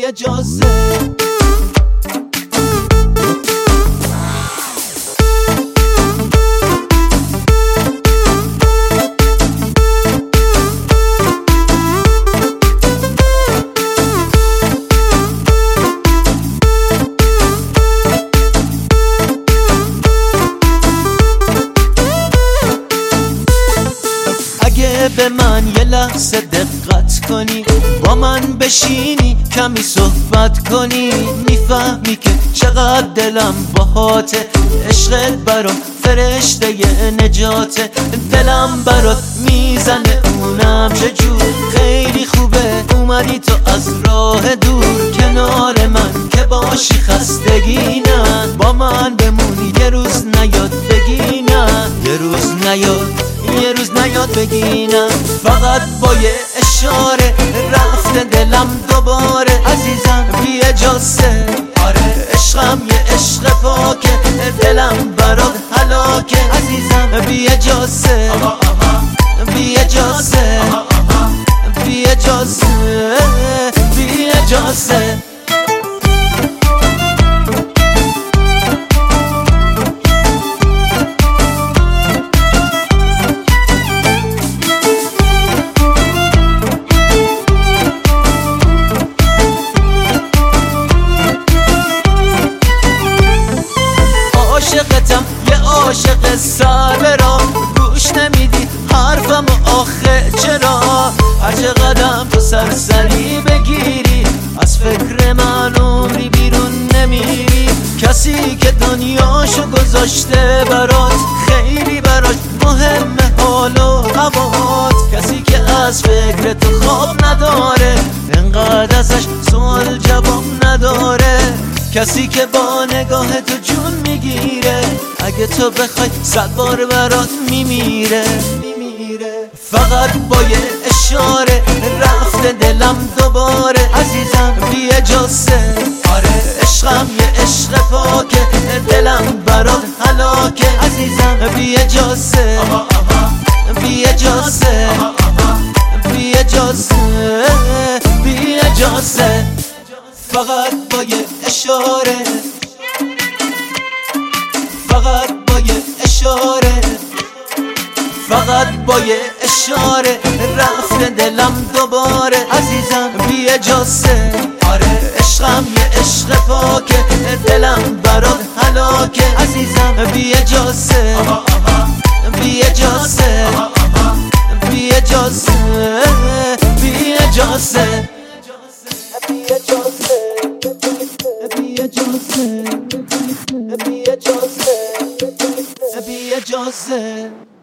اجازه. اگه به من یه لحظه دقت کنی، با من بشینی کمی صحبت کنی، میفهمی که چقدر دلم باهاته. عشقت برام فرشته نجاته، دلم برات میزنه اونم چجور. خیلی خوبه اومدی تو از راه دور کنار من، که باشی خستگی نه. با من بمونی یه روز نیاد بگی نه، یه روز نیاد بگی نه. فقط با یه اشاره رفته دلم دوباره. عزیزم بی اجازه، آره عشقم یه عشق پاکه، دلم برات هلاکه. عزیزم بی اجازه، بی اجازه، بی اجازه، بی اجازه. عاشقتم یه عاشق سر را، گوش نمیدی حرفم و آخه چرا؟ هر چقدر تو سرسری بگیری، از فکر من عمری بیرون نمیری. کسی که دنیاشو گذاشته برات، خیلی براش مهمه حال و هوات. کسی که از فکر تو خواب نداره، انقدر ازش سوال جواب نداره. کسی که با نگاه تو جون میگیره، اگه تو بخوای 100 بار برات میمیره. فقط با یه اشاره رفته دلم دوباره. عزیزم بی اجازه، آره عشقم یه عشق پاکه، دلم برات هلاکه. عزیزم بی اجازه، بی اجازه، بی اجازه، بی اجازه. فقط با یه اشاره، فقط با یه اشاره، فقط با یه اشاره رفته دلم دوباره. عزیزم بی اجازه، آره عشقم یه عشق پاکه، دلم برات هلاکه. عزیزم بی اجازه، بی اجازه، بی اجازه، بی اجازه. بی اجازه، بی اجازه.